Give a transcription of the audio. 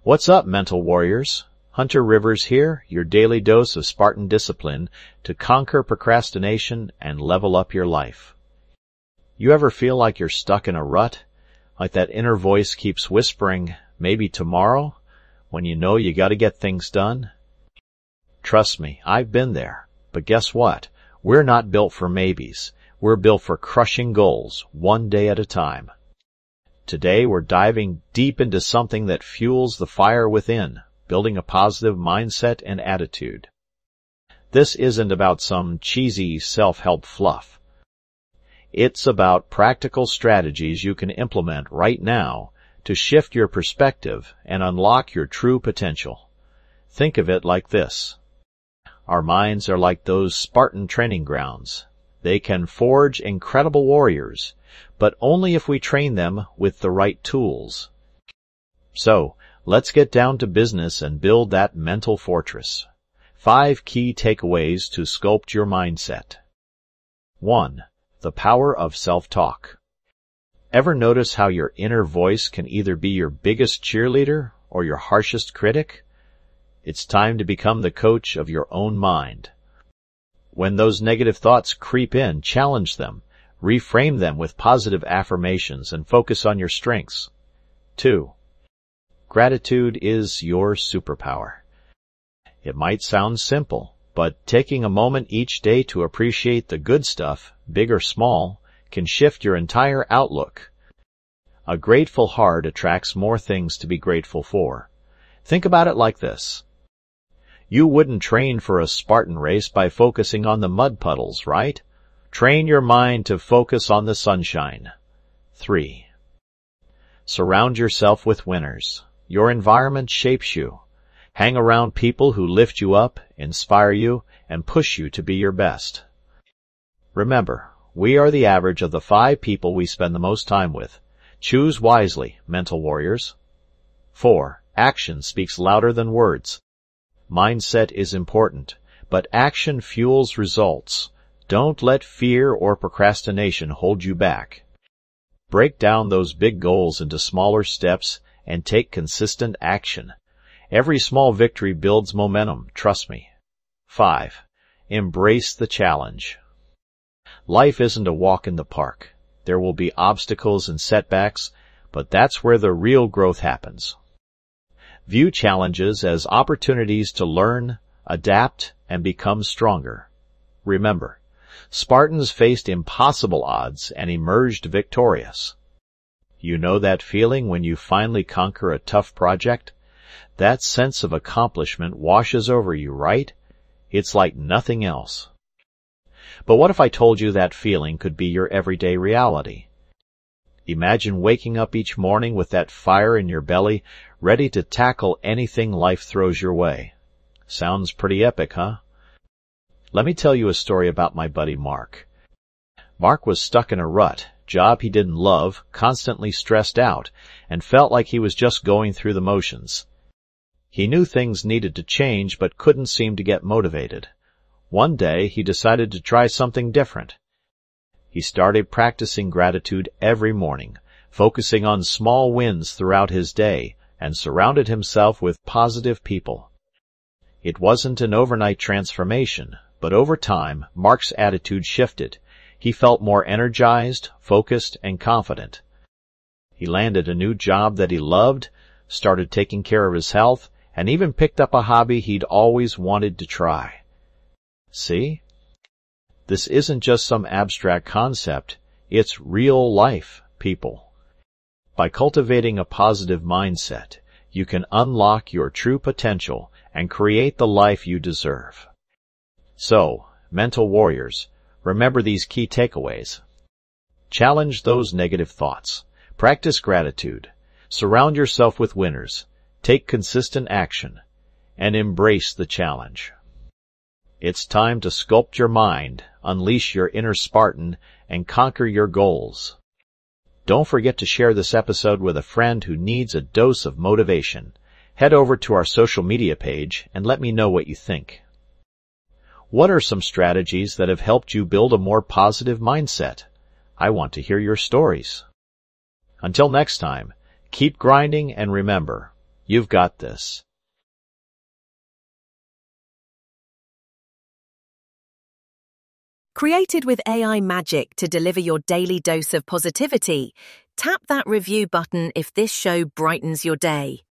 What's up, mental warriors? Hunter Rivers here, your daily dose of Spartan discipline to conquer procrastination and level up your life. You ever feel like you're stuck in a rut? Like that inner voice keeps whispering, maybe tomorrow, when you know you gotta get things done? Trust me, I've been there. But guess what? We're not built for maybes. We're built for crushing goals, one day at a time. Today we're diving deep into something that fuels the fire within, building a positive mindset and attitude. This isn't about some cheesy self-help fluff. It's about practical strategies you can implement right now to shift your perspective and unlock your true potential. Think of it like this. Our minds are like those Spartan training grounds. They can forge incredible warriors, but only if we train them with the right tools. So, let's get down to business and build that mental fortress. 5 key takeaways to sculpt your mindset. 1. The power of self-talk. Ever notice how your inner voice can either be your biggest cheerleader or your harshest critic? It's time to become the coach of your own mind. When those negative thoughts creep in, challenge them, reframe them with positive affirmations, and focus on your strengths. 2. Gratitude is your superpower. It might sound simple, but taking a moment each day to appreciate the good stuff, big or small, can shift your entire outlook. A grateful heart attracts more things to be grateful for. Think about it like this. You wouldn't train for a Spartan race by focusing on the mud puddles, right? Train your mind to focus on the sunshine. 3. Surround yourself with winners. Your environment shapes you. Hang around people who lift you up, inspire you, and push you to be your best. Remember, we are the average of the 5 people we spend the most time with. Choose wisely, mental warriors. 4. Action speaks louder than words. Mindset is important, but action fuels results. Don't let fear or procrastination hold you back. Break down those big goals into smaller steps and take consistent action. Every small victory builds momentum, trust me. 5. Embrace the challenge. Life isn't a walk in the park. There will be obstacles and setbacks, but that's where the real growth happens. View challenges as opportunities to learn, adapt, and become stronger. Remember, Spartans faced impossible odds and emerged victorious. You know that feeling when you finally conquer a tough project? That sense of accomplishment washes over you, right? It's like nothing else. But what if I told you that feeling could be your everyday reality? Imagine waking up each morning with that fire in your belly, ready to tackle anything life throws your way. Sounds pretty epic, huh? Let me tell you a story about my buddy Mark. Mark was stuck in a rut, job he didn't love, constantly stressed out, and felt like he was just going through the motions. He knew things needed to change, but couldn't seem to get motivated. One day, he decided to try something different. He started practicing gratitude every morning, focusing on small wins throughout his day, and surrounded himself with positive people. It wasn't an overnight transformation, but over time, Mark's attitude shifted. He felt more energized, focused, and confident. He landed a new job that he loved, started taking care of his health, and even picked up a hobby he'd always wanted to try. See? This isn't just some abstract concept, it's real life, people. By cultivating a positive mindset, you can unlock your true potential and create the life you deserve. So, mental warriors, remember these key takeaways. Challenge those negative thoughts. Practice gratitude. Surround yourself with winners. Take consistent action. And embrace the challenge. It's time to sculpt your mind, unleash your inner Spartan, and conquer your goals. Don't forget to share this episode with a friend who needs a dose of motivation. Head over to our social media page and let me know what you think. What are some strategies that have helped you build a more positive mindset? I want to hear your stories. Until next time, keep grinding and remember, You've got this. Created with AI magic to deliver your daily dose of positivity, tap that review button if this show brightens your day.